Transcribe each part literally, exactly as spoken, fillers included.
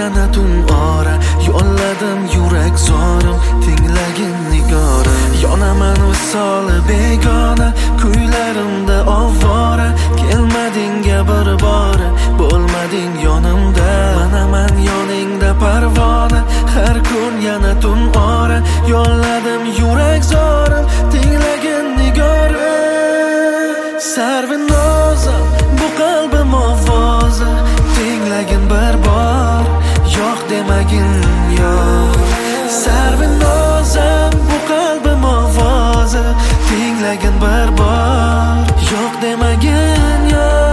yana tun ora, yo'lladim yurak zorim, tinglagin nigorim. Yonaman visoli begona, kuylarimda ovora, kelmadingga bir bora, bo'lmading yonimda. Manaman yoningda parvona, har kun yana tun ora, yo'lladim yurak zorim, tinglagin nigorim. Sarvinozim, bu qalbim ovozi, tinglagin bir bor, yo'q demagin yo'q. Sarvinozim, bu qalbim ovozi, tinglagin bir bor, yo'q demagin yo'q.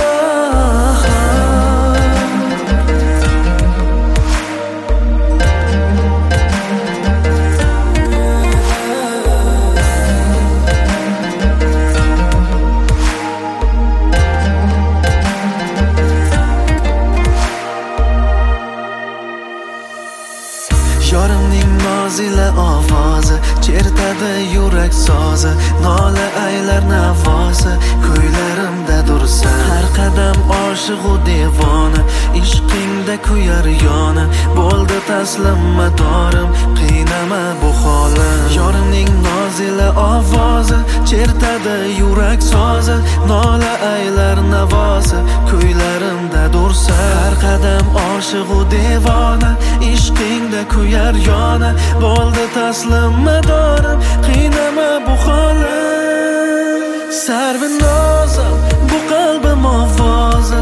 Yorimning nozila ovozi, chertadi yurak sozi, nola aylar navosi, kuylarimda dursa. Har qadam oshiq u devona, ishqingda kuyar yona, bo'ldi taslim madorim, qiynama bu holim. Yorimning nozila ovozi, chertadi yurak sozi, nola aylar navosi, kuylarimda dursa. Har qadam oshiq u devona, ishqingda kuyar yona, bo'ldi taslim madorim, qiynama bu holim. Sarvinozim, bu qalbim ovozi,